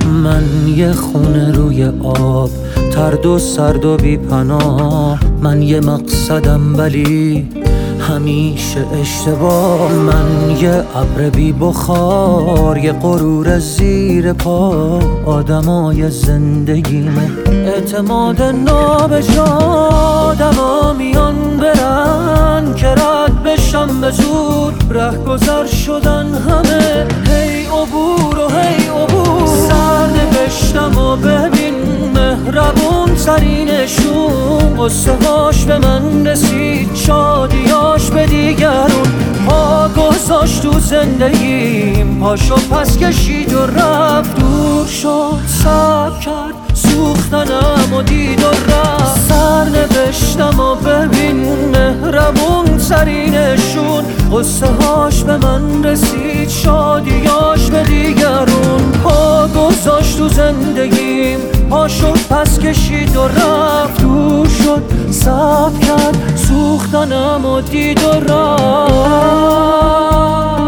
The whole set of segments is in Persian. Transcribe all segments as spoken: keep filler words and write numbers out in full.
من یه خونه روی آب، ترد و سرد و بی پناه. من یه مقصدم ولی همیشه اشتباه. من یه ابر بی بخار، یه غرور زیر پا. آدمای زندگیمه اعتماد نابجا. آدما میان برن که رد بشم به زور. ره گذر شدن همه، هی عبور و هی عبور. سر نوشتم و ببین مهربون ترینشون. قصه هاش به من رسید، شادیاش به دیگرون. پا گذاشت تو زندگیم، پاشو پس کشید و رفت. دور شد، صبر کرد، سوختنم و دید و رفت. سر نوشتم و ببین مهربون ترینشون. قصه هاش به من رسید، شادیاش به دیگرون. پا گذاشت تو زندگیم، پاشو پس کشید و رفت. دور شد، صبر کرد، سوختنم و دید و رفت.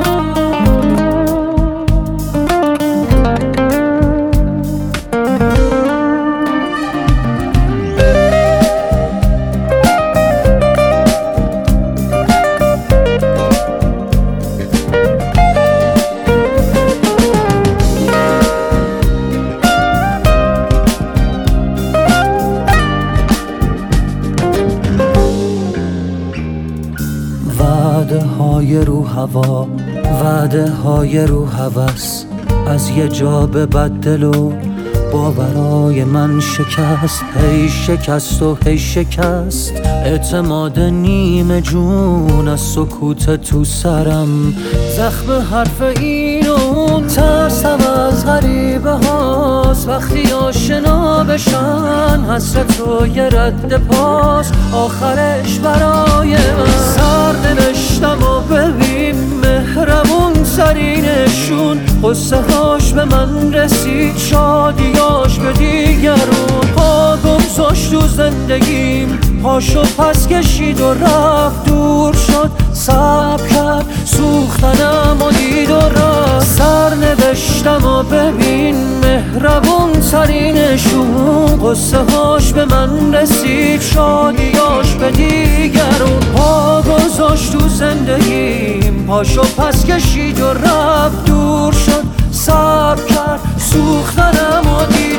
وعده های رو هوا، وعده های رو هوس. از یه جا به بدل و باورای من شکست. هی شکست و هی شکست. اعتماد نیمه جون از سکوت تو سرم. زخم حرف این و اون، ترسم از غریبه هاست. وقتی آشنا بشن حسرت و یه رد پاس. آخرش برای من سر نوشتم و ببین مهربون ترینشون. قصه هاش به من رسید، شادیاش به دیگرون. پا گذاشت تو زندگیم، پاشو پس کشید و رفت. دور شد، صبر کرد، سوختنم و دید و رفت. سر نوشتم و ببین مهربون ترینشون. قصه هاش به من رسید، شادیاش به دیگرون. پا گذاشت تو زندگیم، پاشو پس کشید و رفت. دور شد، صبر کرد، سوختنم و دید